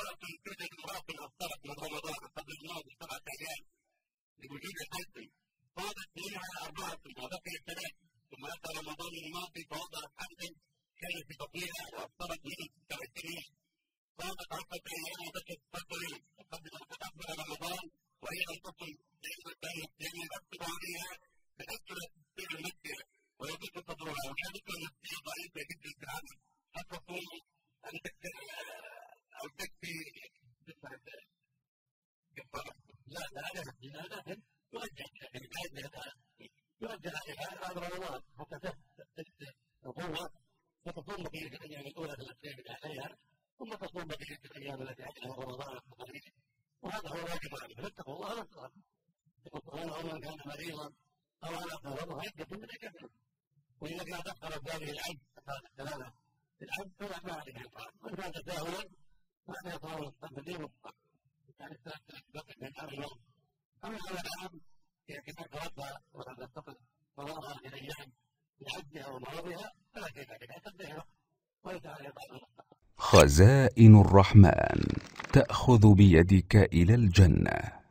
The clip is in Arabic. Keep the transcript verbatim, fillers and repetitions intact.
امرأة توجد امرأة أفطرت من رمضان قبل الماضي سبعة أيام لوجود حد صادت منها أربعة وبقي ثلاث، ثم أتى رمضان الماضي فوضعت حدا كان في بطنها وأفطرت منه ستة وعشرين، صادت عشرة أيام وبقيت فترة قبل أن تقبل رمضان وهي لم تصل لأن كانت يعني يكتب عليها تأثرت تصير المسيرة ويضيق صدرها وذلك المسيرة ضعيفة جدا في العمل حتى تصوم أن تكفي أو تكفي كفارة. لا لا لا لا لكن يرجع يرجع عليها بعد رمضان حتى تثبت القوة وتصوم بقية الأيام الأولى التي عليها ثم تصوم بقية الأيام التي عليها رمضان القريب، وهذا هو الواجب عليه. فاتقوا الله لا تقولون أو من كان مريضا أو على قوة عدة من الكفر، وإذا كان دخل هذه العد هذا الثلاثة العد فلا ما عليه الإطعام، وإن كان تساهلا فلا يطعم التقديم يعني بقي من هذا اليوم. أما على العام كما توفى وقد تقل قضاءها في الأيام لعدها ومرضها فلا كيف عليها تقديرها ويتعالى بعض. خزائن الرحمن تأخذ بيدك إلى الجنة.